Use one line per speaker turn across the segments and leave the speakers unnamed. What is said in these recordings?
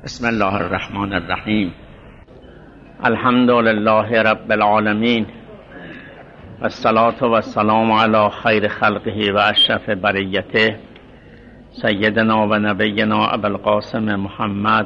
بسم الله الرحمن الرحیم. الحمد لله رب العالمین و الصلاة و السلام علی خیر خلقه و اشرف بریته سیدنا و نبینا ابوالقاسم محمد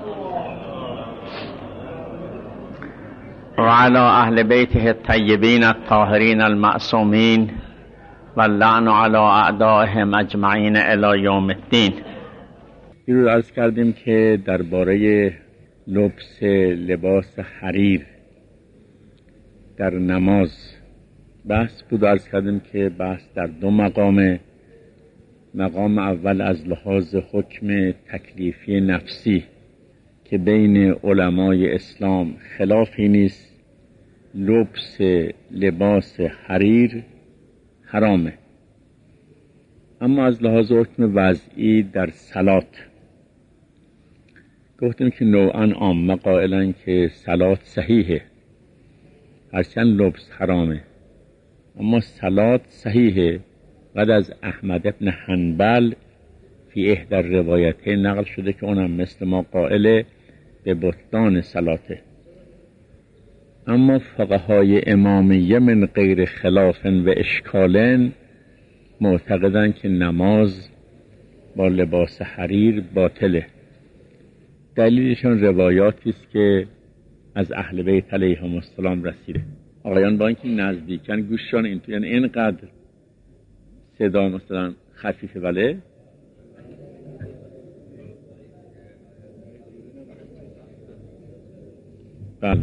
و علی اهل بیته الطیبین الطاهرین المعصومین و اللعن علی اعدائهم اجمعین الی یوم الدین. دیروز عرض کردیم که درباره لبس لباس حریر در نماز بحث بود. عرض کردیم که بحث در دو مقام اول از لحاظ حکم تکلیفی نفسی که بین علمای اسلام خلافی نیست، لبس لباس حریر حرامه. اما از لحاظ حکم وضعی در صلات گفتیم که نوعاً عامه قائلن که صلات صحیحه، هرچند لبس حرامه، اما صلات صحیحه. بعد از احمد ابن حنبل فی احدی الروایته نقل شده که اونم مثل ما قائل به بطلان صلاته. اما فقهای امامیه من غیر خلاف و اشکالن معتقدن که نماز با لباس حریر باطله. دلیلشون روایاتی است که از اهل بیت علیهم السلام رسیده. آقایان با اینکه نزدیکن گوششان این تو، یعنی اینقدر صدا مثلا خفیفه. بله بله.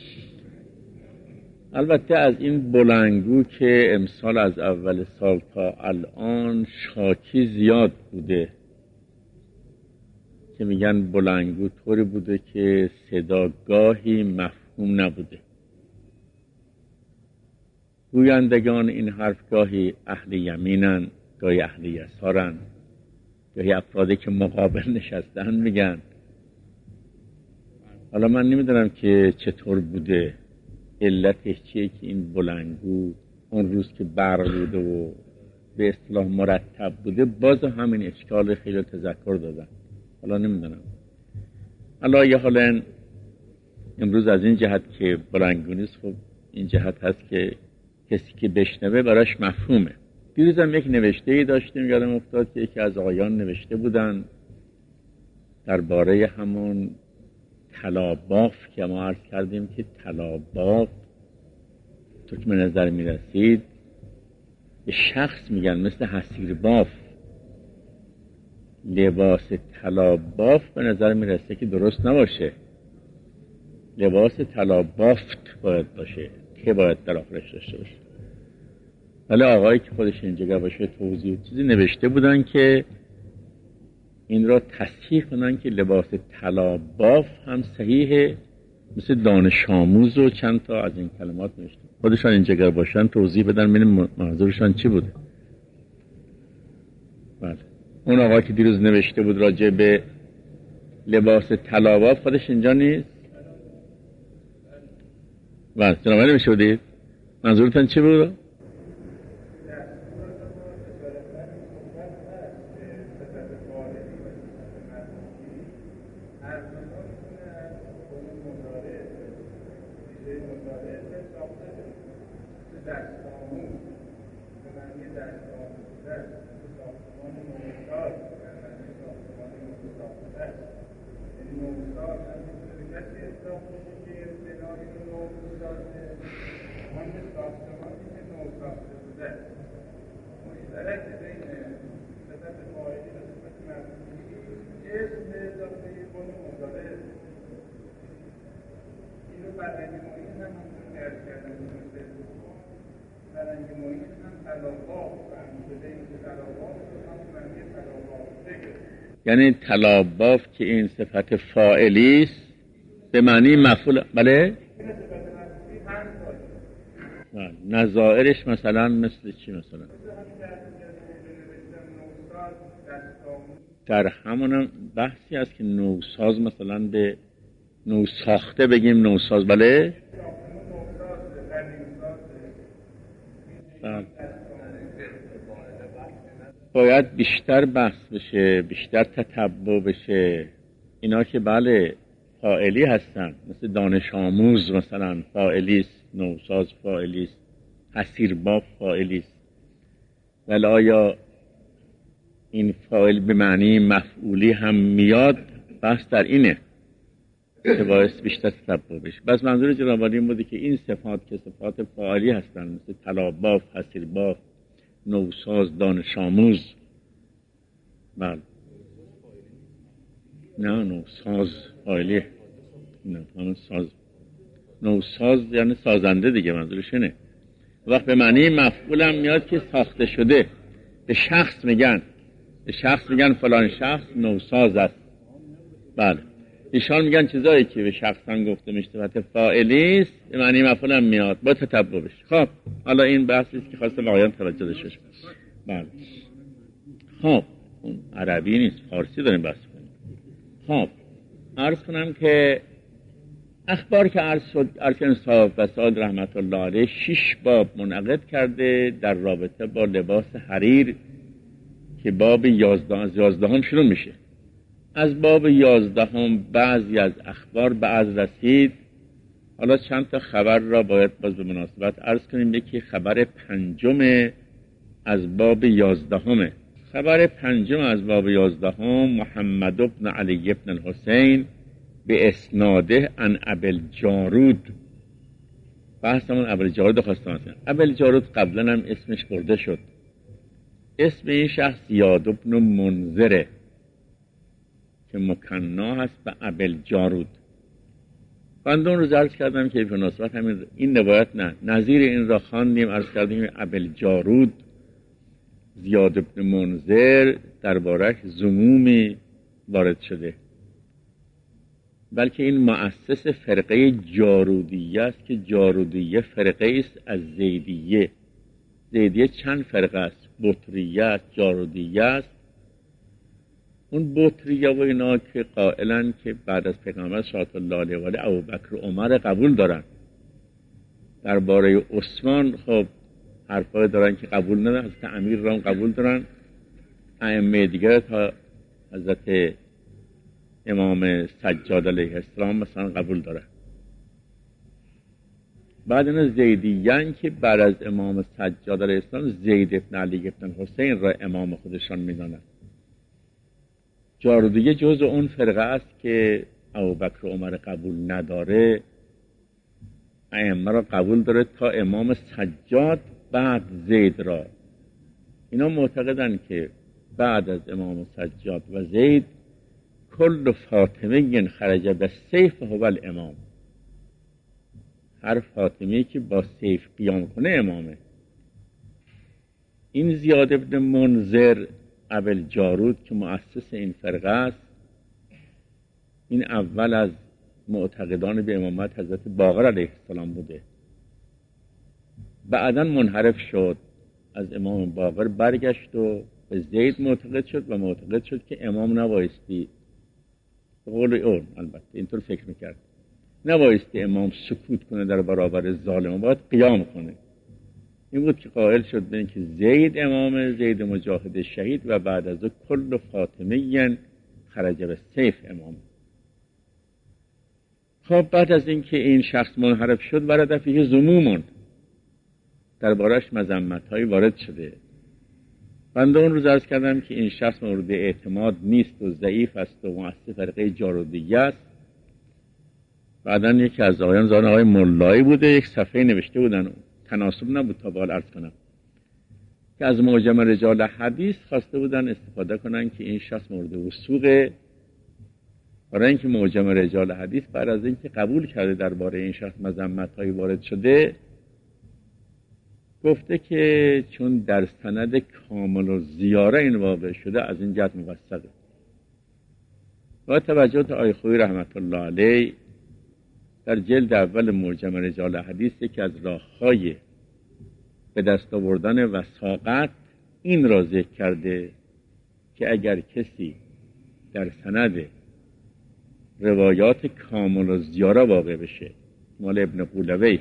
البته از این بلندگو که امسال از اول سال تا الان شاکی زیاد بوده که میگن بلندگو طوری بوده که صدا گاهی مفهوم نبوده. گویندگان این حرف گاهی اهل یمینن، گاهی اهل یسارن، گاهی افرادی که مقابل نشستن میگن. حالا من نمیدونم که چطور بوده، علتش چیه که این بلندگو اون روز که برق بوده و به اصطلاح مرتب بوده باز همین اشکال خیلی تذکر دادن. حالا نمیدونم. حالا یه حالا امروز از این جهت که بلندگو نیست، خب این جهت هست که کسی که بشنوه براش مفهومه. دیروز هم یک نوشته‌ای داشتیم یادم افتاد که یکی از آقایان نوشته بودن درباره همون طلا باف که ما عرض کردیم که طلا باف تو که به نظر می رسید به شخص میگن مثل حصیر باف. لباس طلا باف به نظر می رسید که درست نباشه. لباس طلا بافت باید باشه که باید در آخرش داشته باشه. ولی آقایی که خودش اینجا باشه توضیح چیزی نوشته بودن که این را تصحیح کنن که لباس طلا باف هم صحیحه، مثل دانش آموز و چند تا از این کلمات نوشته. خودشان این جگر باشن توضیح بدن ببینیم منظورشان چی بوده. بله. اون آقا که دیروز نوشته بود راجع به لباس طلا باف خودش اینجا نیست. بله جناب نوشته بودید منظورتان چی بود؟ یعنی طلا باف که این صفت فاعلی است به معنی مفعول. بله نظائرش مثلا مثل چی؟ مثلا در همون بحثی است که نوساز مثلا به نوساخته بگیم نوساز. بله باید بیشتر بحث بشه، بیشتر تتبع بشه. اینا که بله فاعلی هستن، مثل دانش آموز مثلا فاعلی است، نوساز فاعلی است، حصیرباف فاعلی است. ولی آیا این فاعل به معنی مفعولی هم میاد؟ بحث در اینه که باعث بیشتر تتبع بشه. بس منظور جناب عالی این بوده که این صفات که صفات فاعلی هستن، مثل طلاباف، حصیرباف، نوساز، دانش آموز. بله نه نوساز فاعلی، نه همون ساز، نوساز یعنی سازنده دیگه، منظورش اینه. وقت به معنی مفعول هم میاد که ساخته شده. به شخص میگن فلان شخص نوساز است. بله ایشان میگن چیزایی که به شخصان گفته میشه صفت فاعلی است، به معنی مفعول هم میاد با تتبع بشه. خب حالا این بحثی است که خواستم آقایان توجه داشته باشید. بله خب اون عربی نیست، فارسی داریم بحث کنیم. خب عرض کنم که اخبار که عرض شد، ارکان صاحب و سعاد رحمت الله علیه 6 باب منعقد کرده در رابطه با لباس حریر که باب 11 از 11 شروع میشه. از باب 11 بعضی از اخبار به از رسید. حالا چند تا خبر را باید باز به مناسبت عرض کنیم. یکی خبر 5 از باب 11. خبر 5 از باب 11 محمد بن علی بن الحسین به اسناده عن ابوالجارود. بحثمون ابوالجارود خواستم هستم. ابوالجارود قبلا هم اسمش برده شد. اسم این شخص زیاد بن منذره که مکنا هست به ابوالجارود. بنده اون روز عرض کردم که به مناسبت همین این روایت نه نظیر این را خواندیم، عرض کردیم ابوالجارود زیاد بن منذر دربارش ذمومی وارد شده، بلکه این مؤسس فرقه جارودیه است که جارودیه فرقه است از زیدیه. زیدیه چند فرقه است، بطریه است، جارودیه است. اون بطریه و اینا که قائلن که بعد از پیغمبر صلی الله علیه و آله ابوبکر و عمر قبول دارن. درباره عثمان خب حرفای دارن که قبول ندارن، حضرت امیر را قبول دارن، ائمه دیگر تا حضرت امام سجاد علیه السلام مثلا قبول داره. بعد این زیدیان که بعد از امام سجاد علیه السلام زید بن علی بن حسین را امام خودشان میدانند. جارودیه جزء اون فرقه است که ابوبکر و عمر قبول نداره، ائمه را قبول داره تا امام سجاد بعد زید را. اینا معتقدن که بعد از امام سجاد و زید کل فاطمه خرج به سیف هو الامام. هر فاطمی که با سیف قیام کنه امامه. این زیاد بن منذر ابوالجارود که مؤسس این فرقه است، این اول از معتقدان به امامت حضرت باقر علیه السلام بوده. بعداً منحرف شد، از امام باقر برگشت و به زید معتقد شد و معتقد شد که امام نبایستی، به قول اون البته اینطور فکر میکرد، نبایستی امام سکوت کنه در برابر ظالم، باید قیام کنه. این بود که قائل شد به اینکه زید امام، زید مجاهد شهید و بعد از او کل فاطمیین خرج به سیف امام. خب بعد از اینکه این شخص منحرف شد ورد فیه ذموم، دربارش مذمت‌هایی وارد شده. بنده اون روز عرض کردم که این شخص مورد اعتماد نیست و ضعیف است و مؤسس فرقه جارودیه است. بعدن یکی از آقایان زان آقای ملایی بوده، یک صفحه نوشته بودن، تناسب نبود تا بال عرض کنم، که از معجم رجال حدیث خواسته بودن استفاده کنن که این شخص مورد وثوقه. برای اینکه معجم رجال حدیث بعد از اینکه قبول کرده درباره این شخص مذمت‌هایی وارد شده، گفته که چون در سند کامل و زیاره این واقع شده از این جهت موثقه. با توجه به آقای خویی رحمت الله علیه در جلد اول معجم رجال حدیث که از راه‌های به دست آوردن وثاقت این را ذکر کرده که اگر کسی در سند روایات کامل و زیاره واقع بشه، مال ابن قولویه،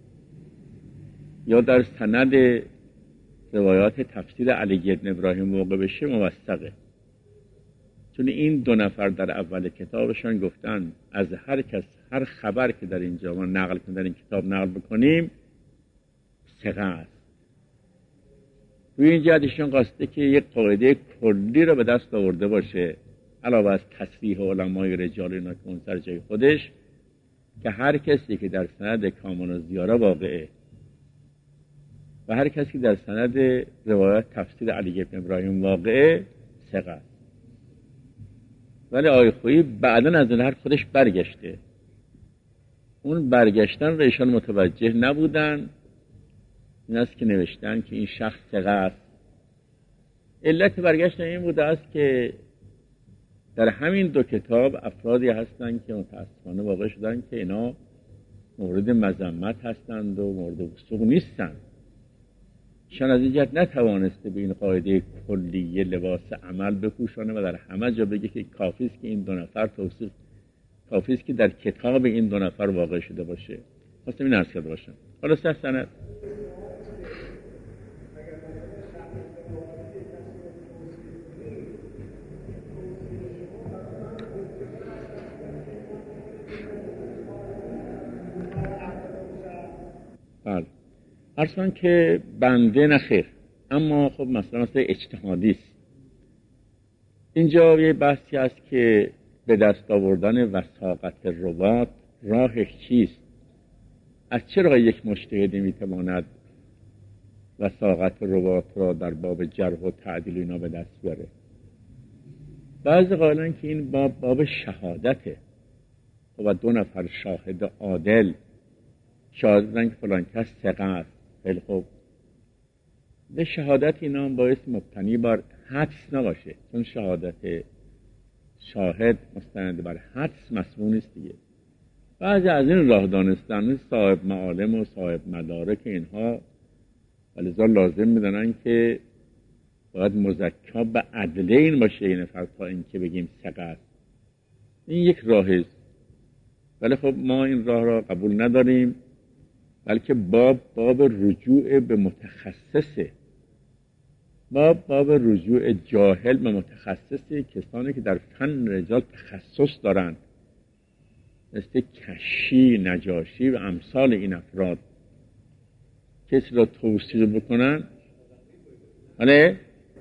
یا در سند روایات تفسیر علی بن ابراهیم واقع بشه، موثقه. چون این دو نفر در اول کتابشان گفتن از هر کس هر خبر که در اینجا ما نقل کنیم، در این کتاب نقل بکنیم، ثقه است. روی این جهتشون قصده که یک قاعده کلی رو به دست آورده باشه، علاوه از تصریح علمای رجال اینا که اون سر جای خودش، که هر کسی که در سند کامان و زیاره واقعه و هر کسی که در سند روایت تفسیر علی بن ابراهیم واقعه، ثقه است. ولی آقای خویی بعداً از هر خودش برگشته. اون برگشتن رو ایشان متوجه نبودن. این است که نوشتن که این شخص ثقه است. علت برگشتن این بوده است که در همین دو کتاب افرادی هستند که متاسفانه واقع شدن که اینا مورد مذمت هستند و مورد وثوق نیستند. ایشان از این جهت نتوانسته به این قاعده کلیه لباس عمل بپوشانه و در همه جا بگه که کافی است که این دو نفر توصیف، کافی است که در کتاب این دو نفر واقع شده باشه. خواستم این عرض کرده باشم. حالا سند ارسان که بنده نخیر، اما خب مثلا اجتهادی است. اینجا یه بحثی هست که به دست آوردن وثاقت روات راهش چیست؟ از چه راه یک مجتهدی میتواند وثاقت روات را در باب جرح و تعدیل اینا به دست بیاره؟ بعضی قائلن که این باب شهادته و دو نفر شاهد عادل شاهدن که فلان کس ثقه است. خیلی خوب، به شهادت اینا هم باعث مبتنی بر حدس نباشه، چون شهادت شاهد مستند بر حدس مسموع نیست دیگه. بعضی از این راه دانستن صاحب معالم و صاحب مدارک اینها ولذا لازم میدونن که باید مزکا به عدله این باشه این نفر تا این که بگیم ثقه است. این یک راهی است، ولی خب ما این راه را قبول نداریم، بلکه باب رجوع به متخصصه. باب رجوع جاهل به متخصصی، کسانی که در فن رجال تخصص دارند، مثل کشی، نجاشی و امثال این افراد، کسی را توصیه بکنن. آره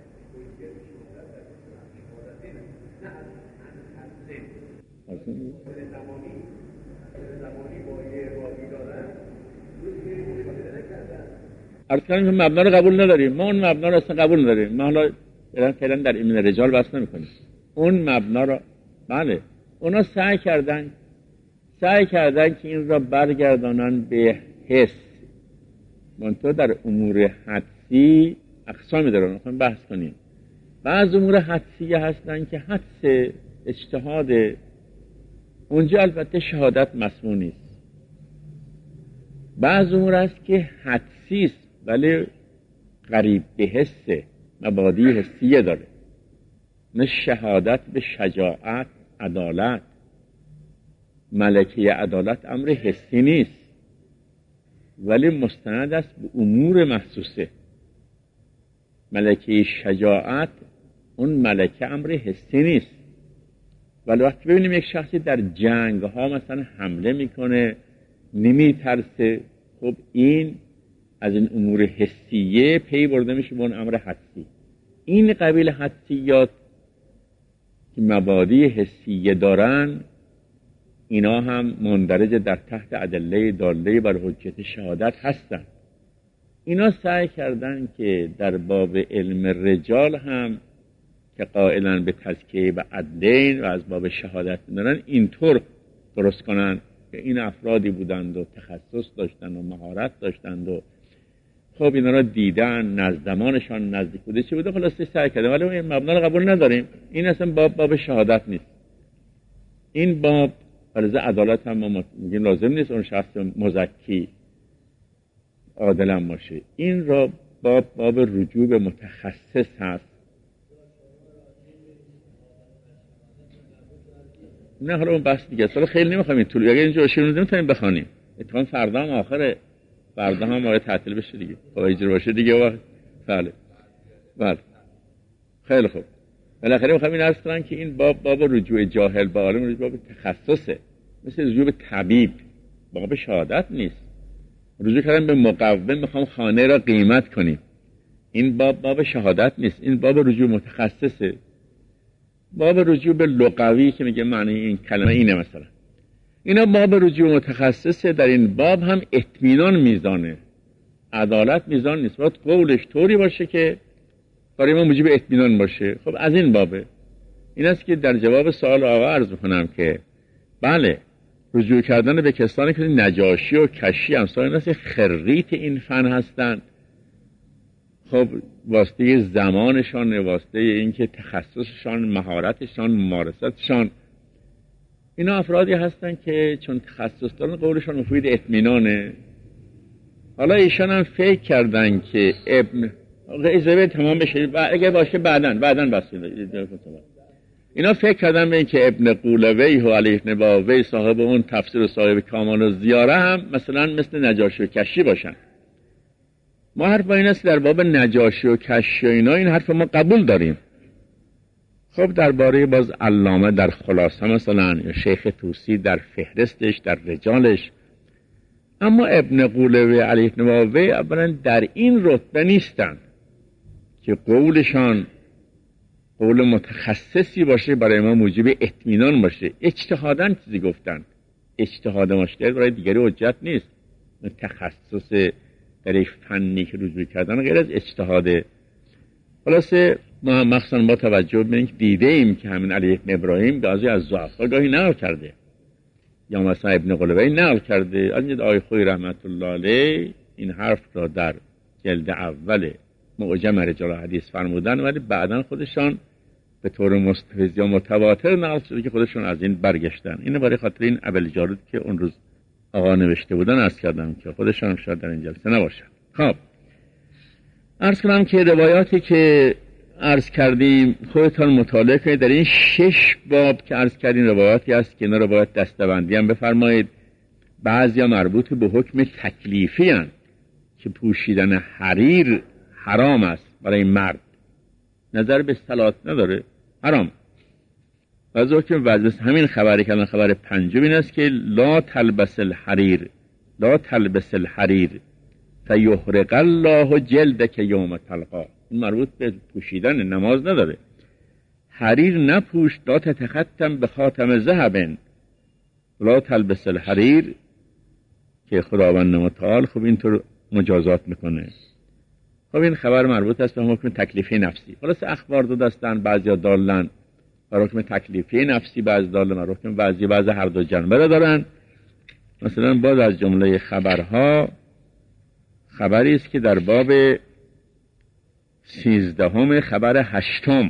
اصلا این مبنا رو قبول نداریم. ما اون مبنا رو اصلا قبول نداریم. ما حالا فعلا در ایمن رجال بحث نمی‌کنیم. اون مبنا رو بله اونا سعی کردن که این را برگردانن به حس. منتها در امور حدسی اقسامی دارن، میخوام بحث کنیم. بعض امور حدسی هستن که حدس اجتهاد، اونجا البته شهادت مسموع نیست. بعض امور هست که حدسی است ولی قریب به حسه، مبادی حسیه داره، نه شهادت به شجاعت، عدالت. ملکه عدالت امر حسی نیست ولی مستند است به امور محسوسه. ملکه شجاعت اون ملکه امر حسی نیست. ولی وقتی ببینیم یک شخصی در جنگ ها مثلا حمله میکنه نمی ترسه، خب این از این امور حسیه پی برده میشه به اون امر حدسی. این قبیل حدسیات که مبادی حسیه دارن، اینا هم مندرج در تحت ادله داله بر حجت شهادت هستن. اینا سعی کردن که در باب علم رجال هم که قائلن به تزکیه و عدلین و از باب شهادت دارن اینطور درست کنن که این افرادی بودند و تخصص داشتند و مهارت داشتند و خب اینا را دیدن، نزدمانشان نزدیک بوده چی بوده، خلاصه سعی کردن. ولی این مبنا رو قبول نداریم. این اصلا باب شهادت نیست. این باب فرض عدالت هم ما میگیم لازم نیست اون شخص مزکی عادل هم باشه. این را باب رجوع به متخصص هست. نه حالا اون بحث دیگه است. خیلی نمیخوایم این طول. اگه اینجا شیرون نمیتونیم بخونیم. اتفاقا فردا هم آخره. فردا هم باید تعطیل بشه دیگه. با اجرا باشه دیگه. بله. خیلی خوب. بالاخره میخوام این عرض کنم که این باب رجوع جاهل به عالم باب تخصصه، مثل رجوع به طبیب، باب شهادت نیست. رجوع کردن به مقوم میخوام خانه را قیمت کنیم، این باب شهادت نیست، این باب رجوع متخصصه. باب رجوع به لغوی که میگه معنی این کلمه اینه مثلا، اینا باب رجوع متخصصه. در این باب هم اطمینان میزانه، عدالت میزان نیست، باید قولش طوری باشه که برای ما موجب اطمینان باشه. خب از این بابه. این است که در جواب سوال آقا عرض میکنم که بله، رجوع کردن به کسانی که نجاشی و کشی امثال این است که خریت این فن هستند، خب واسطه زمانشان، واسطه اینکه تخصصشان، مهارتشان، ممارستشان، اینا افرادی هستند که چون تخصص دارن قولشان مفید اطمینانه. حالا ایشان هم فکر کردن که ابن اجازه تمام بشه، اگه باشه بعدن بس. اینا فکر کردن به این که ابن قولوی و علیه نباوی صاحب اون تفسیر و صاحب کامال و زیاره هم مثلا مثل نجاشی و کشی باشن. ما حرف با این است در باب نجاشی و کشی و اینا این حرف ما قبول داریم. خب درباره باز علامه در خلاصه مثلا یا شیخ طوسی در فهرستش در رجالش، اما ابن قولوی علیه نباوی اولا در این رتبه نیستن که قولشان قول متخصصی باشه برای ما موجب اطمینان باشه. اجتهاداً چیزی گفتن، اجتهاد مشکل برای دیگری حجت نیست. تخصص در یک فنی که رجوع کردن غیر از اجتهاده. خلاصه ما مخصوصا با توجه به اینکه دیده ایم که همین علی ابن ابراهیم بعضی از ضعفا گاهی نقل کرده، یا مثلا ابن قلوی نقل کرده. از آقای خویی رحمت الله علیه این حرف را در جلد اول معجم رجال حدیث فرمودن، ولی بعداً خودشان به طور مستفیض یا متواتر نقل شده که خودشون از این برگشتن. اینه برای خاطر این ابوالجارود که اون روز آقا نوشته بودن عرض کردم که خودشان شاید در این جلسه نباشن. خب عرض کنم که روایاتی که عرض کردیم خودتان مطالعه کنید. در این 6 باب که عرض کردیم روایاتی هست که اینا رو باید دسته‌بندی هم بفرمایید. بعضیا مربوط به حکم تکلیفی هستند که پوشیدن حریر حرام است برای مرد، نظر به صلات نداره، حرام. از حکم وجه همین خبری که خبر پنجم این است که لا تلبس الحریر، لا تلبس الحریر فیحرق الله جلدک یوم تلقا. این مربوط به پوشیدن، نماز نداره. حریر نپوش، لا تتختم به خاتم ذهب، لا تلبس الحریر که خداوند متعال خب اینطور مجازات میکنه. خب این خبر مربوط است به حکم تکلیفی نفسی. خلاص اخبار دو دستن، بعضیا دالن بر حکم تکلیفی نفسی، بعضی دالن بر حکم بعضی هر دو جنبه را دارن. مثلا باز از جمله خبرها خبری است که در باب 13 خبر 8،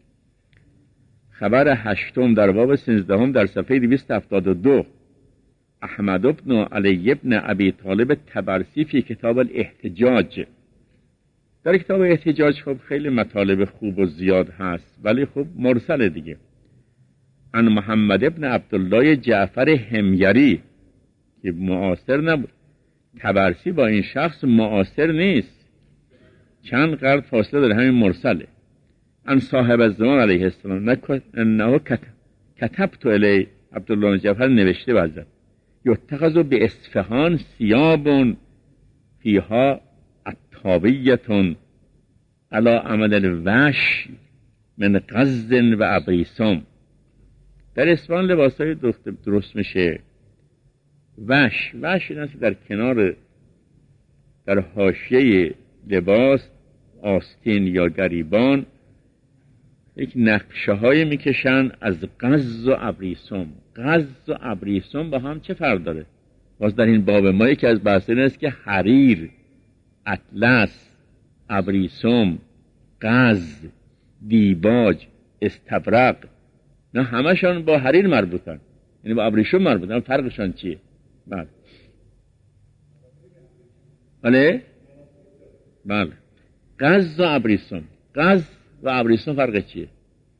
خبر 8 در باب 13 در صفحه 272 احمد بن علی بن ابی طالب طبرسی فی کتاب الاحتجاج. در کتاب احتجاج خب خیلی مطالب خوب و زیاد هست، ولی خب مرسل دیگه. ان محمد ابن عبدالله جعفر حمیری که معاصر نبود، طبرسی با این شخص معاصر نیست، چند قرن فاصله داره، همین مرسله. ان صاحب الزمان علیه السلام انه کتبت الی عبدالله جعفر نوشته بعضا یتخذ به اصفهان ثیاب فیها عطابیتون علی عمل الوش من غز و ابریسم. در اصفهان لباسای درست میشه. وش این است در کنار، در حاشیه لباس، آستین یا گریبان یک نقشه های میکشن از غز و ابریسم. غز و ابریسم با هم چه فرق داره؟ باز در این باب ما یکی از بحث این است که حریر، اطلس، ابریسم، غز، دیباج، استبرق، نه همشان با حریر مربوطن، یعنی با ابریسم مربوطن. فرقشان چیه؟ بله غز و ابریسم، غز و ابریسم فرق چیه؟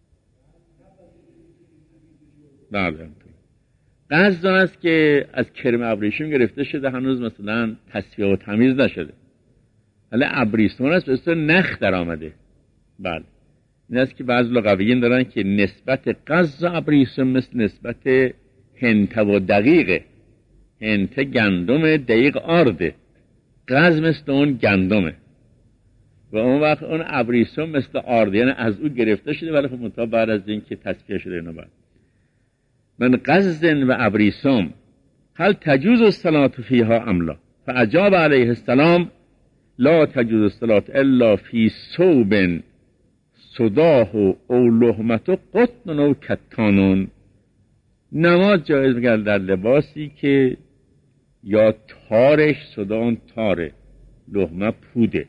بله غز آن است که از کرم ابریشم گرفته شده، هنوز مثلا تصفیه و تمیز نشده. ولی ابریسم است به نخ در آمده. بله این است که بعض لغویین دارن که نسبت قز و ابریسم مثل نسبت هنته و دقیقه. هنته گندم، دقیق آرده، قز مثل اون گندمه و اون وقت اون ابریسم مثل آرده، یعنی از او گرفته شده، ولی خب منتها بعد از این که تصفیه شده اینا بعد. من قز و ابریسم هل تجوز الصلاة فیها ام لا؟ فاجاب علیه السلام لا تجوز الصلاة الا فی ثوب صداه او لحمت قطن او کتانون. نماز جایز میگن در لباسی که یا تارش، صداون تاره، لحمه پوده،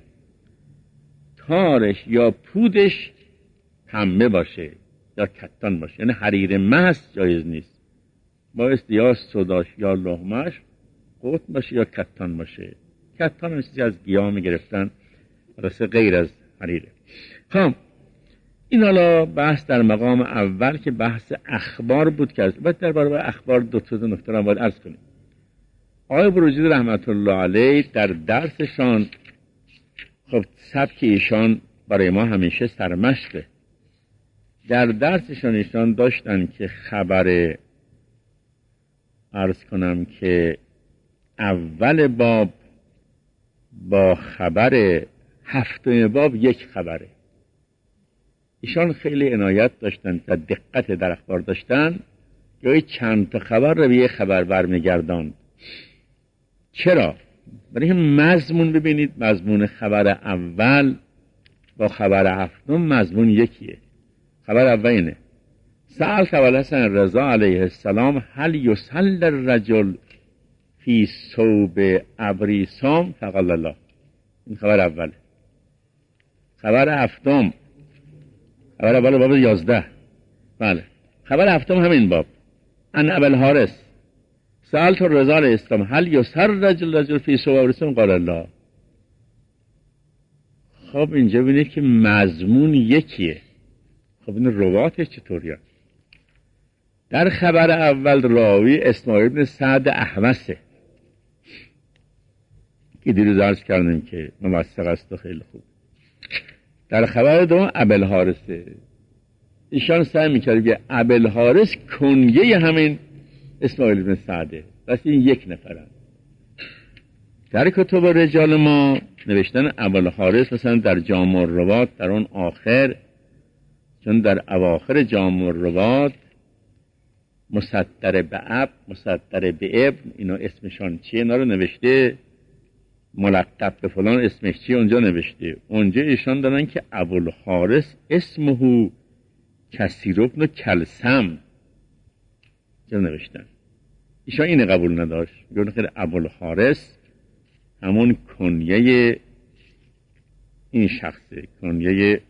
تارش یا پودش پنبه باشه یا کتان باشه، یعنی حریر محض جایز نیست، بایستی یا صداش یا لحمهش قطن باشه یا کتان باشه. کتان مثل از گیاه میگرفتن، راسته غیر از حریره. خب این حالا بحث در مقام اول که بحث اخبار بود که باید در باره اخبار دو نکته را باید عرض کنیم. آقای بروجردی رحمت الله علیه در درسشان، خب سبک ایشان برای ما همیشه سرمشقه، در درسشان ایشان داشتن که خبر، عرض کنم که اول باب با خبر هفتم باب یک خبره. ایشان خیلی عنایت داشتن و دقت در اخبار داشتن، یا چند تا خبر رو به یک خبر برمیگرداند. چرا؟ برای این مضمون ببینید، مضمون خبر اول با خبر هفتم مضمون یکیه. خبر اول اینه: سأل ابوالحسن رضا علیه السلام هل یصلی الرجل فی ثوب ابریسم فقال الله. این خبر اوله. خبر هفتم، خبر اول باب 11. بله، خبر هفتم همین باب. ان ابوالحارث سألت رضا علیه السلام هل یصلی الرجل فی ثوب ابریسم قال الله. خب اینجا ببینید که مضمون یکیه. خب این رواتش چطوریه؟ در خبر اول راوی اسماعیل بن سعد احمسه که دیروز عرض کردیم که موثق است و خیلی خوب. در خبر دوم ابوالحارثه. ایشان سعی می‌کرد که ابوالحارث کنیه همین اسماعیل بن سعده، بس این یک نفرن. در کتب رجال ما نوشتن ابوالحارث مثلا در جامع الروات در اون آخر، چون در اواخر جامع الروات مصدر به اب، مصدر به ابن، اینا اسمشان چیه، اینا رو نوشته، ملقب به فلان اسمش چیه اونجا نوشته. اونجا ایشان دارن که ابوالحارث اسمه کثیر بن کلثم چرا نوشتن. ایشان اینه قبول نداشت، میگن خیلی ابوالحارث همون کنیه این شخصه، کنیه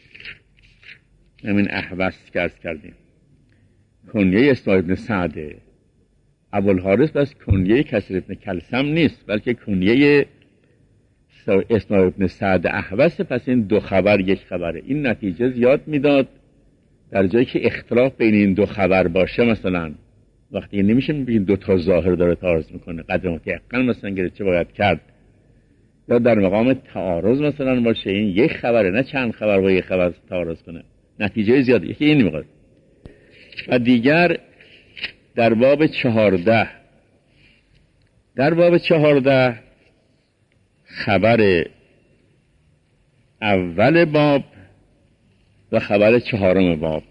همین احوص که عرض کردیم، کنیه اسماعیل بن سعده. ابوالحارث بس کنیه کثیر بن کلثم نیست، بلکه کنیه اسماعیل بن سعد احوص. پس این دو خبر یک خبره. این نتیجه زیاد میداد در جایی که اختلاف بین این دو خبر باشه، مثلا وقتی نمیشه ببین دو تا ظاهر داره تعارض میکنه، قدر متيقن مثلا گرفت چه باید کرد، یا در مقام تعارض مثلا باشه، این یک خبره نه چند خبر با یک خبر تعارض کنه، نتیجه زیاد. یکی این میگه. و دیگر در باب 14، در باب 14 خبر اول باب و خبر چهارم باب.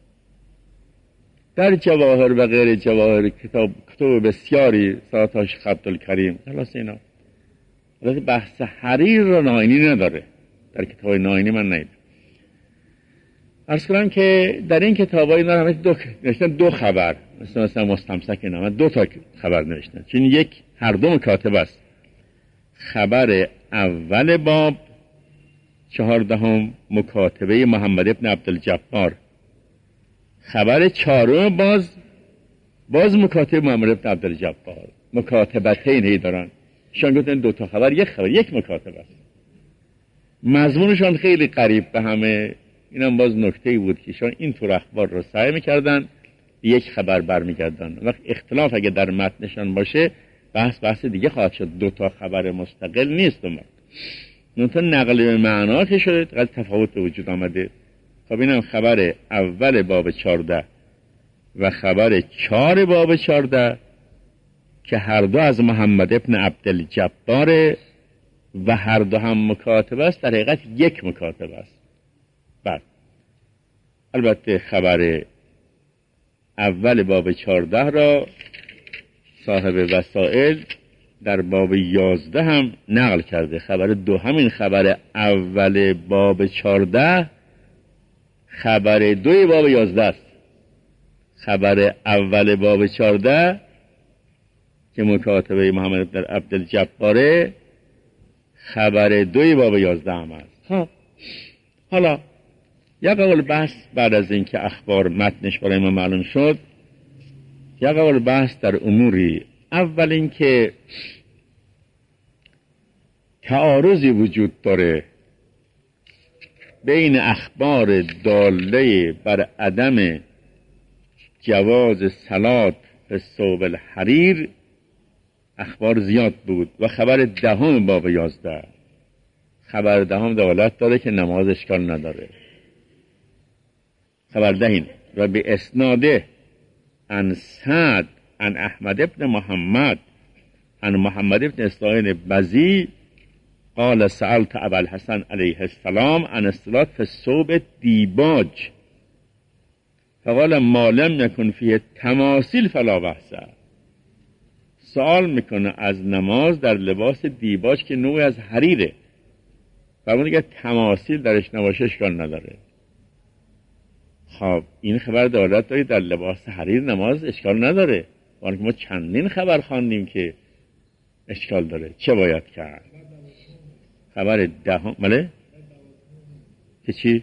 در جواهر و غیر جواهر کتاب بسیاری ساتاش عبدالکریم خلاص اینا، البته بحث حریر را ناینی نداره، در کتاب ناینی من ندیدم. عرض کنم که در این کتاب های اینا همه نوشتن دو خبر، مثلا مستمسک اینا دو تا خبر نوشتن، چون یک هر دو مکاتب است. خبر اول باب 14 مکاتبه محمد ابن عبدالجبار، خبر چهارم باز مکاتبه محمد ابن عبدالجبار. مکاتبتین هی دارن، شان گفتن دو تا خبر یک خبر، یک مکاتبه است. مضمونشان خیلی قریب به همه. اینم باز نکته‌ای بود که شان این طور اخبار رو سعی می‌کردن یک خبر برمیگردن. وقت اختلاف اگه در متنشان باشه بحث دیگه خواهد شد، دو تا خبر مستقل نیست. منتها نقل به معنا که شده قد تفاوت به وجود آمده. خب اینم خبر اول باب 14 و خبر 4 باب 14 که هر دو از محمد ابن عبدالجبار و هر دو هم مکاتبه است، در حقیقت یک مکاتبه است. بعد البته خبر اول باب 14 را صاحب وسائل در باب 11 هم نقل کرده. خبر دو همین خبر اول باب 14 خبر 2 باب 11 است. خبر اول باب 14 که مکاتبه محمد بن عبدالجباره خبر 2 باب 11 هم است. حالا یک قول بحث بعد از اینکه اخبار متنش برای ما معلوم شد، یک قول بحث در اموری. اول اینکه تعارضی وجود داره بین اخبار داله بر عدم جواز صلات فی ثوب الحریر، اخبار زیاد بود، و خبر دهم باب 11. خبر دهم دلالت داره که نماز اشکال نداره. خبر دهین و به اسناده عن سعد عن احمد ابن محمد عن محمد ابن اسماعیل بزی قال سألت ابا الحسن علیه السلام عن الصلاة فی الثوب دیباج فقال ما لم یکن فیه تماثیل فلا بأس. سوال میکنه از نماز در لباس دیباج که نوعی از حریره، فرمود که تماثیل درش نباشه اشکال نداره. خب این خبر دلالت داره در لباس حریر نماز اشکال نداره، ولی ما چندین خبر خواندیم که اشکال داره. چه باید کرد؟ خبر دهم بله که چی؟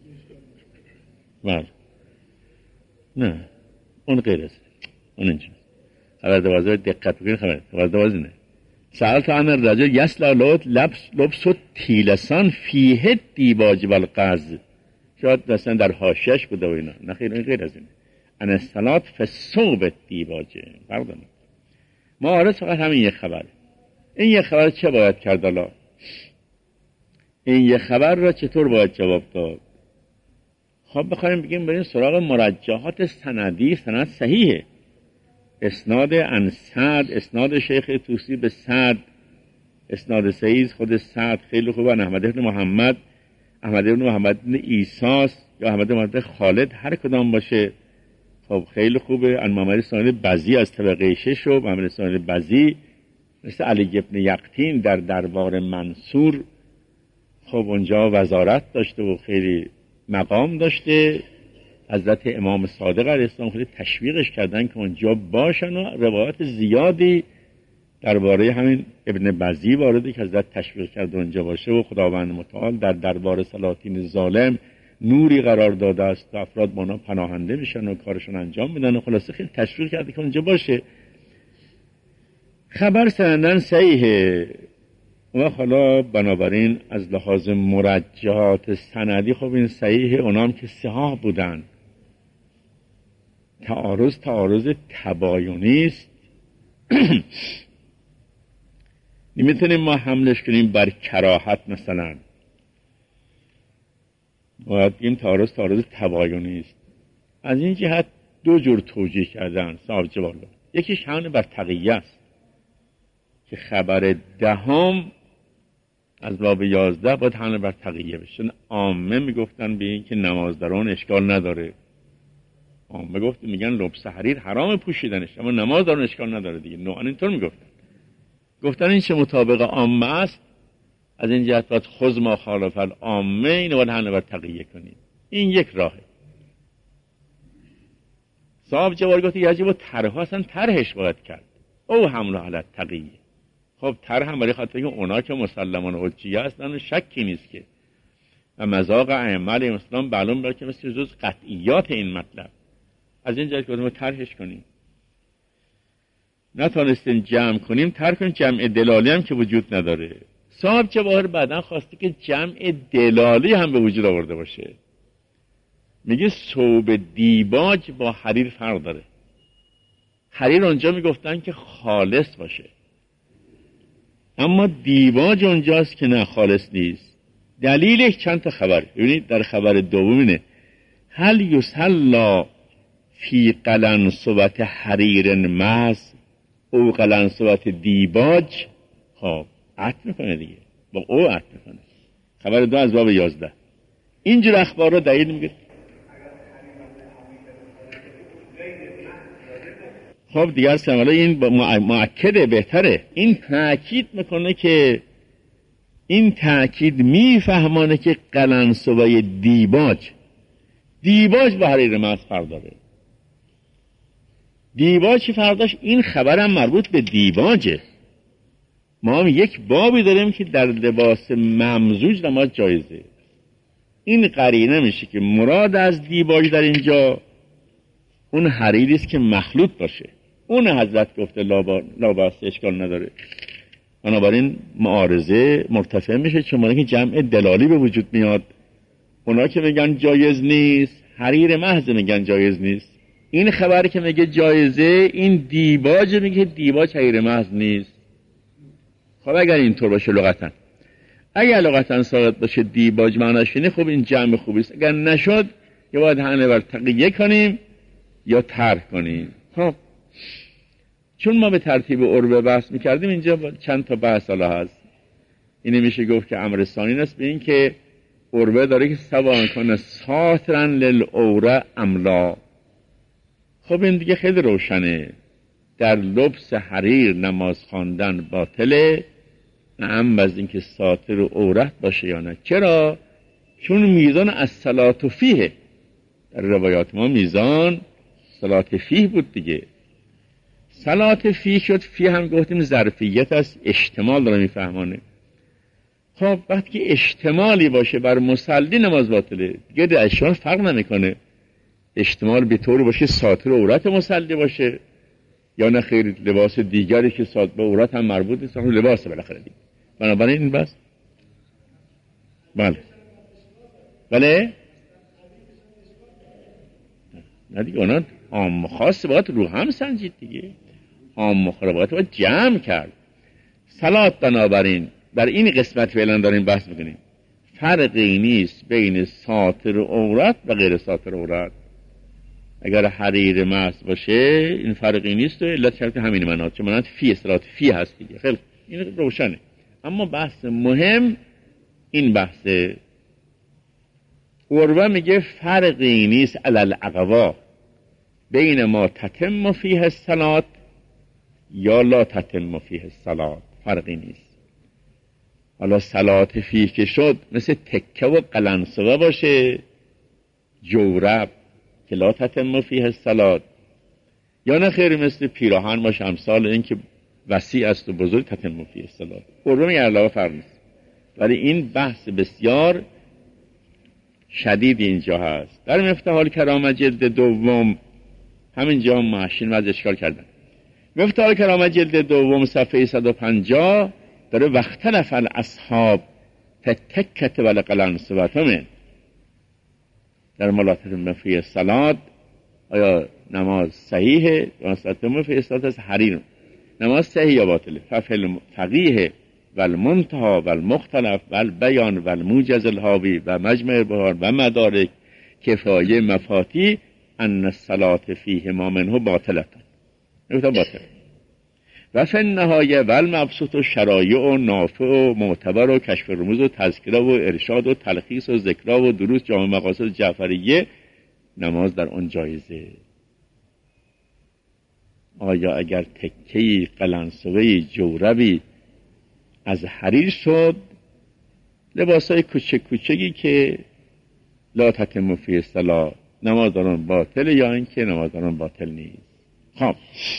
بله نه اون غیر است، اون اینجا خبر 12 دقت بکنید. خبر 12 نه. سألت عن الرجل یسلا لبس تیلسان فیه دیباج والقز، شاید مثلا در حاشیه‌اش بوده و اینا. نه خیر، این غیر از اینه. ان الصلاة فی الثوب دیباج. پردون ما عارض فقط همین یک خبر. این یک خبر چه باید کرد؟ حالا این یک خبر را چطور باید جواب داد؟ خب بخوایم بگیم بریم سراغ مرجحات سندی. سند صحیحه، اسناد عن سعد، اسناد شیخ طوسی به سعد، اسناد صحیح. خود سعد خیلی خوبه. احمد بن محمد، احمد بن محمد بن عیسی یا احمد بن محمد خالد، هر کدام باشه خب خیلی خوبه. عن محمد اسماعیل بزی از طبقه 6 و محمد اسماعیل بزی مثل علی بن یقطین در دربار منصور، خب اونجا وزارت داشته و خیلی مقام داشته. حضرت امام صادق علیه السلام خیلی تشویقش کردن که اونجا باشن و روایات زیادی درباره همین ابن بزی وارده که حضرت تشویق کرده اونجا باشه و خداوند متعال در دربار سلاطین ظالم نوری قرار داده است و افراد با اونا پناهنده میشن و کارشون انجام میدن و خلاصه خیلی تشویق کرده که اونجا باشه. خبر سندن صحیحه و حالا بنابراین از لحاظ مرجحات سندی خب این صحیحه. اونام که صحاح بودن. تعارض تباینی است. نمیتونیم ما حملش کنیم بر کراهت. مثلا باید بگیم تعارض تباینی است. از این جهت دو جور توجیه کردن صاحب جوالا. یکیش همون بر تقیه است که خبر دهم از باب 11 باید حمله بر تقیه بشه. عامه میگفتن به این که نمازداران اشکال نداره. عامه میگن لبس حریر حرام پوشیدنش، اما نمازداران اشکال نداره دیگه. نوعا اینطور گفتن این چه مطابق عامه است. از این جهت باید خذ ما خالف العامه، اینو باید حمله بر تقیه کنیم. این یک راهه. صاحب جوار گفت یجب طرح اصلا طرحش باید کرد او حمله علی تقیه. خب طرح هم برای خاطر که اونا که مسلمان حجیه هستن شکی نیست که و مذاق ائمه علیهم السلام معلوم بر که مثل جز قطعیات این مطلب. از این جهت که ما طرحش کنیم. نتونستیم جمع کنیم، طرح کنیم. جمع دلالی هم که وجود نداره. صاحب جواهر بعدن خواسته که جمع دلالی هم به وجود آورده باشه. میگه ثوب دیباج با حریر فرق داره. حریر اونجا میگفتن که خالص باشه، اما دیباج اونجاست که نه خالص نیست. دلیلش چند تا خبر. ببینید در خبر دوم اینه هل یصلا فی قلنسوة حریر محض او قلنسوة دیباج. خب عطف میکنه دیگه، با او عطف میکنه. خبر دو از باب 11 اینجور اخبار رو دلیل میگه. خب دیگه اصلا حالا این مؤکده، بهتره. این تأکید میکنه که این تأکید میفهمانه که قلنسوة دیباج با حریر محض فرق داره. دیباج فرداش این خبرم مربوط به دیباجه. ما هم یک بابی داریم که در لباس ممزوج نماز جایزه. این قرینه میشه که مراد از دیباج در اینجا اون حریری است که مخلوط باشه. اون حضرت گفته لا باس، اشکال نداره. بنابراین معارضه مرتفع میشه، چون که جمع دلالی به وجود میاد. اونا که میگن جایز نیست، حریر محض میگن جایز نیست. این خبری که میگه جایزه، این دیباج میگه دیباج حریر محض نیست. خب اگر اینطور باشه لغتاً، اگر لغتاً ثابت باشه دیباج معناش اینه، خب این جمع خوبی است. اگر نشد یا باید همه بر تقیه کنیم یا ترک کنیم. خب چون ما به ترتیب عربه بحث میکردیم، اینجا چند تا بحث حالا هست. اینه میشه گفت که امر ثانی است به این که عربه داره که سواء کنه ساترا للعوره املا. خب این دیگه خیلی روشنه. در لبس حریر نماز خواندن باطله، نعم از اینکه ساتر و عورت باشه یا نه. چرا؟ چون میزان الصلاة فیه در روایات ما میزان صلاة فیه بود دیگه. صلاة فیه شد، فیه هم گفتیم ظرفیت است، اشتمال داره میفهمانه. خب وقتی که اشتمالی باشه بر مصلی نماز باطله دیگه، در اشتمال فرق نمیکنه. اشتمال به طور باشه ساتر و عورت مصلی باشه یا نه خیر لباس دیگری که ساتر به عورت هم مربوط نیست، لباس بالاخره دیگه. بنابراین این بس بله نه دیگه، اونا عام خاص باید رو هم سنجید دیگه. عام مخالفات باید جمع کرد. صلات بنابراین در این قسمت فعلا داریم بحث میکنیم، فرقی نیست بین ساتر عورت و غیر ساتر عورت. اگر حریر محض باشه این فرقی نیست و علت شرط همین منات، چون منات فی صلات فی هست دیگه. خیلی این روشنه. اما بحث مهم این بحث عروه میگه فرقی نیست علی العقوا بین ما تتم فیه الصلات یا لا تتم فیه الصلات. فرقی نیست. حالا صلات فیه که شد مثل تکه و قلنسوه باشه، جورب که لا تتم فیه الصلات، یا نه خیر مثل پیراهن باشه امثال این که وسیع است و بزرگ تتم فیه الصلات. عروه میگه علاوه فرق نیست. ولی این بحث بسیار شدید اینجا هست. در مفتاح الکرامه جلد دوم همینجا ماشین از اشکال کردن. مفتاح الکرامه جلد دوم صفحه 150 داره واختلف الاصحاب فتکت والقلنسوة در ملاتفه فی الصلات، آیا نماز صحیحه و ملاتفه فی الصلات از حریر نماز صحیح یا باطله. فقیه و المنتها و المختلف و البیان و الموجز الهاوی و مجمع البحار و مدارک کفایه مفاتی ان الصلاة فیه ما منه باطلتن. نگفتم باطل. و فی النهایه و المبسوط و شرایع و نافع و معتبر و کشف رموز و تذکره و ارشاد و تلخیص و ذکرها و دروس جامع مقاصد جعفریه، نماز در آن جایزه. آیا اگر تکهی قلنسوهی جوربی از حریر شد، لباسای کوچک کوچکی که لا تتم فیه الصلاة، نماز در آن باطل یا اینکه نماز در آن باطل نیست؟ خب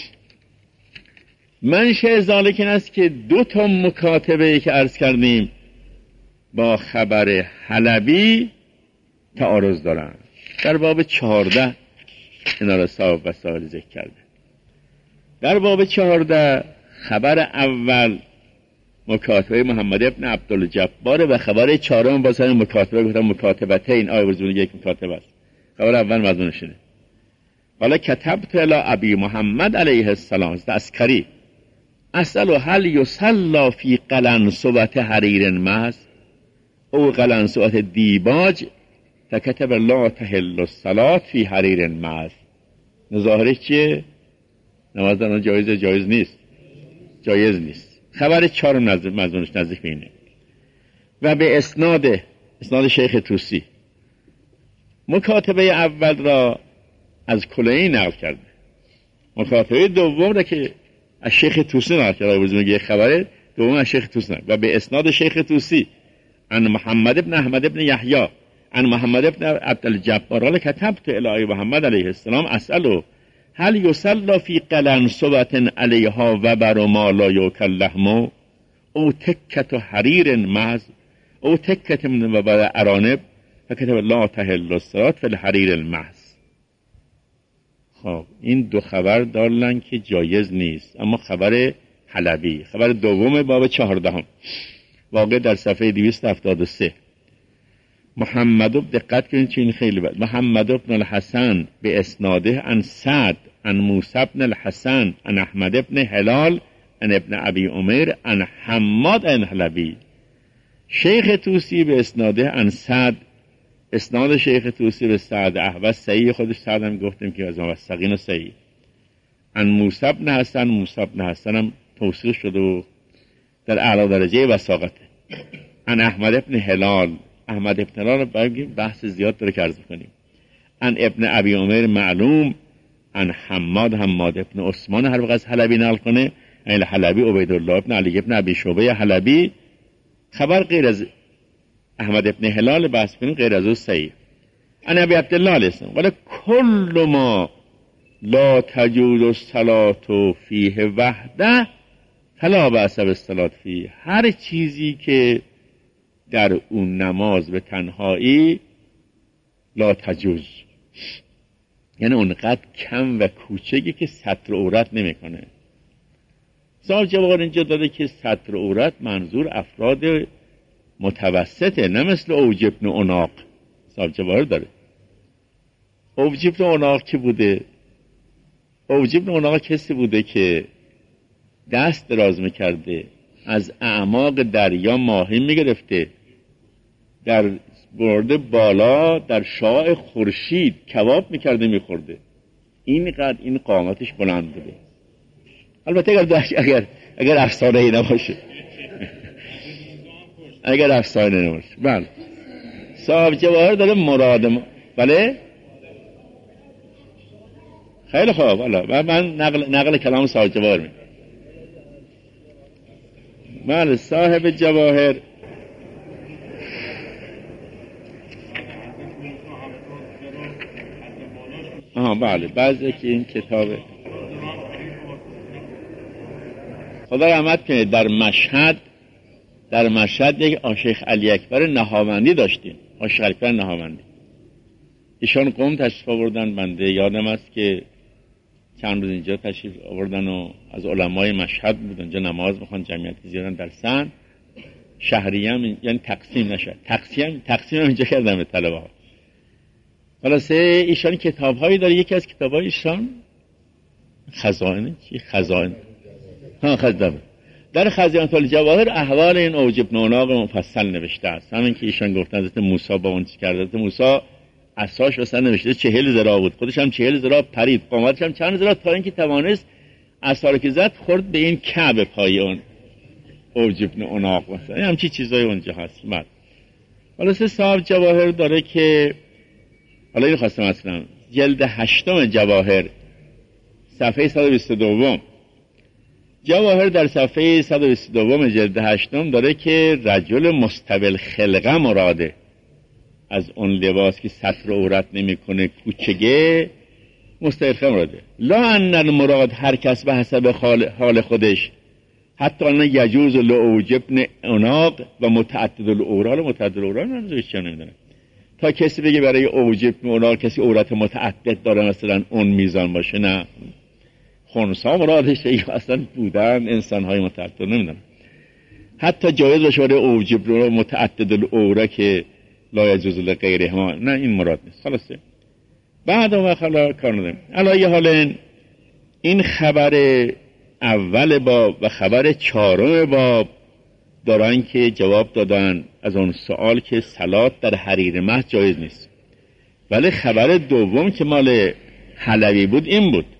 منشأ ذالک این است که دو تا مکاتبه که عرض کردیم با خبر حلبی تعارض دارن. در باب 14 اینا را صاحب وسائل ذکر کرده. در باب 14 خبر اول مکاتبه محمد ابن عبدالجبار و خبر چهارم باز همین مکاتبه، گفتم مکاتبتین، آیه وزون یک مکاتبه است. خبر اول مضمونش اینه. حالا کتبت الی ابی محمد علیه السلام عسکری اسأل هل یصلی فی قلنسوة حریر محض. او قلنسوات دیباج فکتب لا تحل الصلاة فی حریر معز. ظاهرش چیه؟ نماز در جایز نیست. خبر چهارم مضمونش نزدیک به اینه. و به اسناد شیخ طوسی مکاتبه اول را از کلینی نقل کرده، مکاتبه دوم را که از شیخ طوسی نقل کرده، میگه خبر دوم از شیخ طوسی نقل. و به اسناد شیخ طوسی عن محمد ابن احمد ابن یحیی عن محمد ابن عبدالجبار قال کتبت الی محمد علیه السلام اسأله هل یصلی فی قلنسوة علیها وبر ما لا یؤکل لحمه او تکت حریر محض او تکت من وبر ارانب فکتب لا تحل الصلاة فی الحریر المحض. خب این دو خبر دارن که جایز نیست، اما خبر حلبی، خبر دوم باب 14 واقع در صفحه 273. محمد دقت کنید چه این خیلی بد. محمد بن الحسن به اسناده عن سعد عن موسی بن الحسن عن احمد بن هلال عن ابن ابی عمر عن حماد عن حلبی. شیخ طوسی به اسناده عن سعد، اسناد شیخ طوسی به سعد احوز صحیح، خودش سعد هم گفتیم که از موثقین صحیح. عن موسی بن حسن هم توثیق شده و در اعلی درجه وثاقته. عن احمد بن هلال، احمد بن هلال بگیم بحث زیاد داره که عرض کنیم. عن ابن ابی عمر معلوم. عن حماد ابن عثمان هر وقت از حلبی نقل کنه، این حلبی عبیدالله ابن علی ابن ابی شعبه حلبی، خبر غیر از احمد ابن هلال بحث کنیم غیر از او صحیح. عن ابی عبدالله علیه السلام ولی کل ما لا تجوز الصلاة فیه وحده فلا بأس بالصلاة فیه. هر چیزی که در اون نماز به تنهایی لا تجوز، یعنی اونقدر کم و کوچگی که ستر عورت نمیکنه. صاحب جواهر اینجا داده که ستر عورت منظور افراد متوسطه، نه مثل اوج ابن عناق. صاحب جواهر داره اوج ابن عناق که بوده، اوج ابن عناق کسی بوده که دست دراز میکرده، از اعماق دریا ماهی میگرفته، در برد بالا در شعاع خورشید کباب میکرده میخورده. اینقدر این قامتش بلند بوده. البته اگر افسانه ای نباشه اگر افسانه نباشه. بله صاحب جواهر داره مراد بله خیلی خوب. حالا من نقل کلام صاحب جواهر میکنم. بله صاحب جواهر بله بعضی که این کتابه خدا رحمت کنه در مشهد یک شیخ علی اکبر نهاوندی داشتیم. شیخ علی اکبر نهاوندی ایشان قم تشریف آوردن، بنده یادم است که چند روز اینجا تشریف آوردن و از علمای مشهد بودن، اینجا نماز میخوان، جمعیت زیادن در سن شهریم، یعنی تقسیم نشد، تقسیم اینجا کردن به طلبه ها. خلاصه ایشان کتاب هایی داره، یکی از کتاب های ایشان خزائن در خزائن الجواهر احوال این اوج ابن عناق مفصل نوشته است. همین که ایشان گفتن حضرت موسی با اون چی کرده، حضرت موسی عصاش واسه نوشته 40 ذراع بود، خودش هم 40 ذراع پرید، قامتش هم چند ذراع، تا اینکه توانست عصا رو که زد خورد به این کعب پای اون اوج ابن عناق. مثلا همچین چیزای اونجا هست. بعد خلاصه صاحب جواهر داره که حالا این خواستم اصلا جلد 8 جواهر صفحه 122 جواهر در صفحه 122 جلد 8 داره که رجل مستبل خلقه مراده از اون لباس که ستر عورت نمیکنه، کوچگه، مستبل خلقه مراده. لا ان المراد هر کس به حسب حال خودش، حتی ان یجوز لعوج ابن عناق و متعدد الاورال. متعدد الاورال منظورش چیه نمیدونم. تا کسی بگه برای اوج ابن عناق کسی عورت متعدد داره، مثلا اون میزان باشه، نه، خنثا مرادش اصلا بودن انسان های متعدد نمیدونم. حتی جایز باشه برای اوج ابن عناق متعدد الاورال که لا یجوز لغیرهما، نه این مراد نیست. خلاصه بعد اون خلا کار نداریم. علی حال این خبر اول باب و خبر 4 باب دارن که جواب دادن از اون سوال که صلات در حریر مهد جایز نیست. ولی خبر دوم که مال حلبی بود این بود: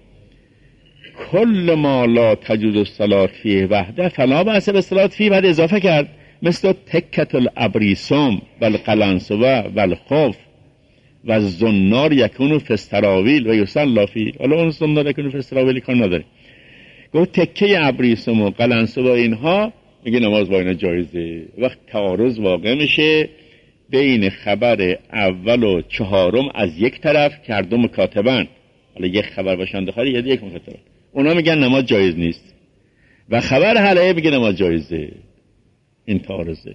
کل ما لا تجوز الصلاة فیه وحده فلا بأس بالصلاة فیه. بعد اضافه کرد مثل تکت الابریسم و القلنسوه و الخف و الزنار یکونو فی السراویل و یصلی فیه. حالا اون زنار یکونو فی السراویل کار نداره. گفت تکه ابریسم و قلنسوه اینها میگه نماز با اینا جایزه. وقت تعارض واقع میشه بین خبر اول و چهارم از یک طرف که هر دو مکاتبن، حالا یک خبر باشن داخلی یا یک مکاتبن، اونا میگن نماز جایز نیست و خبر حلقه میگه نماز جایزه. این تعارضه.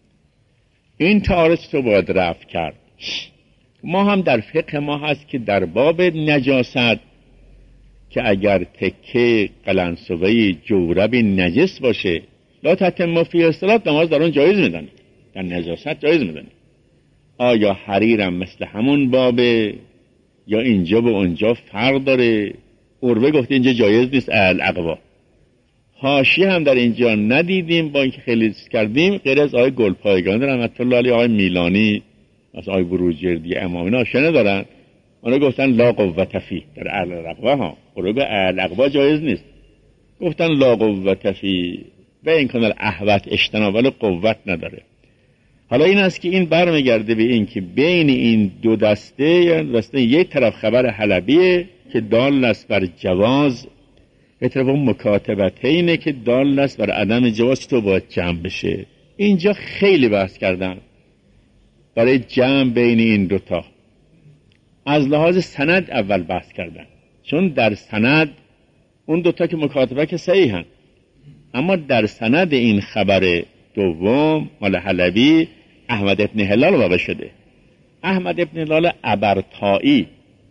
این تعارض تو باید رفع کرد. ما هم در فقه ما هست که در باب نجاست که اگر تکه قلنسوه جورب نجس باشه لا تتم فی الصلاة، نماز در اون جایز میدن، در نجاست جایز میدن. آیا حریرم مثل همون بابه یا اینجا به اونجا فرق داره؟ عروه گفته اینجا جایز نیست الاقوا. حاشیه هم در اینجا ندیدیم با اینکه خیلی کردیم، غیر از آقای گلپایگانی رحمت الله علیه، آقای میلانی، از آقای بروجردی امامی ناشنه دارن. اونا گفتن لا قوت فی در الاقوا ها، عروه الاقوا جایز نیست. گفتن لا قوت فی و این کنال احوت اجتناب، ولی قوت نداره. حالا این است که این برمیگرده به این که بین این دو دسته، یعنی دسته یک طرف خبر حلبیه که دال است بر جواز، به طرف اون مکاتبتینه که دال است بر عدم جواز، تو باید جمع بشه. اینجا خیلی بحث کردن برای جمع بین این دوتا. از لحاظ سند اول بحث کردن، چون در سند اون دوتا که مکاتبه که صحیحن، اما در سند این خبر دوم مال حلبی احمد ابن هلال واقع شده. احمد ابن هلال ابرتایی،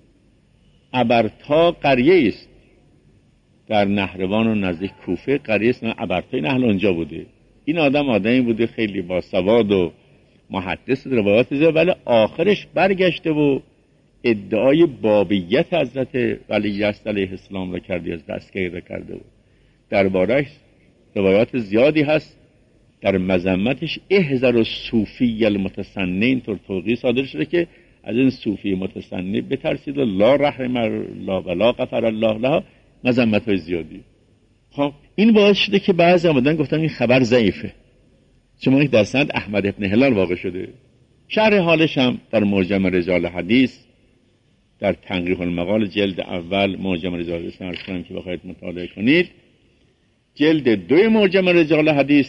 ابرتا قریه است در نهروان و نزدیک کوفه، قریه است ابرتایی، اهل اونجا بوده. این آدمی بوده خیلی با سواد و محدث روایات زیاد، ولی آخرش برگشته و ادعای بابیت حضرت ولیعصر علیه السلام را کرده، از دستگیر را کرده بود. درباره‌اش روایات زیادی هست. در مذمتش احذر الصوفی المتسنن طور توقیع صادر شده که از این صوفی متسنن بترسید و لا رحم الله ولا غفر الله لها، مذمت‌های زیادی. خب این باعث شده که بعضی آمدن گفتن این خبر ضعیفه، چون در سند احمد ابن هلال واقع شده. شرح حالش هم در معجم رجال حدیث، در تنقیح المقال جلد اول معجم رجال حدیث نرسونم که بخواید مطالعه کنید. جلد 2 معجم رجال حدیث،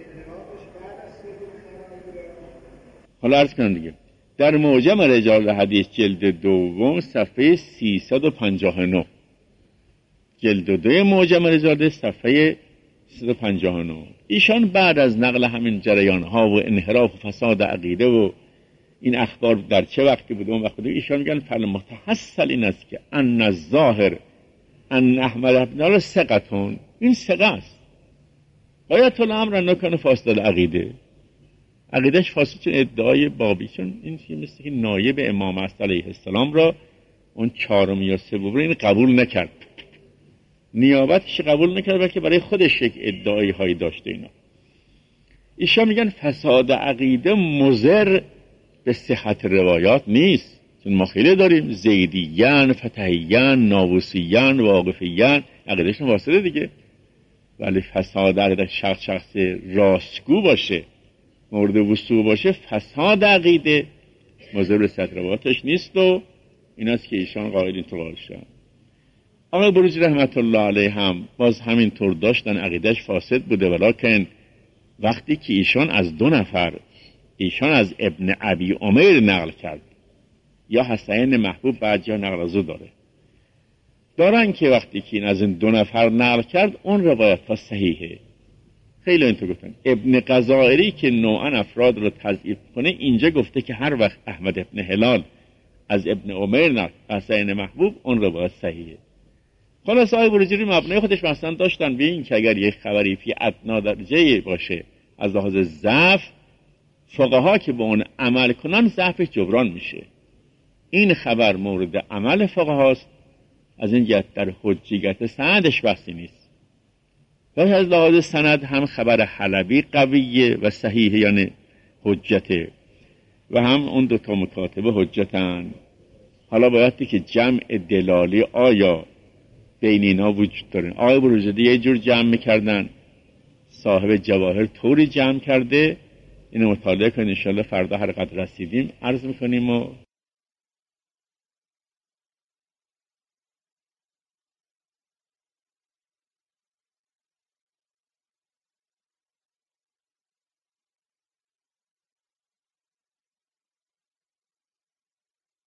حالا عرض کنم دیگه، در معجم رجال حدیث جلد 2 صفحه 359، جلد 2 معجم رجال حدیث صفحه 359. ایشان بعد از نقل همین جریان ها و انحراف و فساد عقیده و این اخبار در چه وقتی بود اون وقت بود، ایشان میگن فالمتحصل این است که ان الظاهر ان احمد بن ثقتون، این ثقه است، آیت الامر نکنه فاسد العقیده، عقیدهش فاسد، چون ادعای بابی، چون این مثل که نایب امام است علیه السلام را اون چهارم یا سوم این قبول نکرد، نیابتش قبول نکرد، بلکه برای خودش یک ادعایی هایی داشته. ایشان میگن فساد عقیده مضر به صحت روایات نیست، چون ما خیلی داریم زیدیان، فتحیان، ناووسیان، واقفیان، عقیدهشون واسطه دیگه. ولی فساد عقیده شخص راستگو باشه، مورد وسوع باشه، فساد عقیده مضر به صحت روایاتش نیست و این است که ایشان قائل این طور شدن. آقای بروجردی رحمت الله علیه هم باز همین طور داشتن، عقیدهش فاسد بوده، ولکن وقتی که ایشان از 2 نفر، ایشان از ابن ابی عمیر نقل کرد یا حسین محبوب بعد جا نقل از او دارن که وقتی که این از این 2 نفر نقل کرد اون روایت ها صحیحه. خیلی اینطور گفتن. ابن غزائری که نوعا افراد رو تضعیف کنه اینجا گفته که هر وقت احمد ابن هلال از ابن عمیر نقل حسین محبوب اون روایت صحیحه. خلاص آقای بروجردی مبنای خودش مثلا داشتن به این که اگر یک خبری فی ادنا درجه باشه از لحاظ ضعف، فقها که به اون عمل کنن ضعفش جبران میشه. این خبر مورد عمل فقهاست، از این جهت در حجیت سندش بحثی نیست. و از لحاظ سند هم خبر حلبی قویه و صحیحه، یعنی حجته، و هم اون دوتا مکاتبه حجتن. حالا باید که جمع دلالی آیا بین اینا وجود داره. آقای بروجردی یه جور جمع میکردن، صاحب جواهر طوری جمع کرده. اینو مطالعه کنید، انشاءالله فردا هر قدر رسیدیم عرض میکنیم و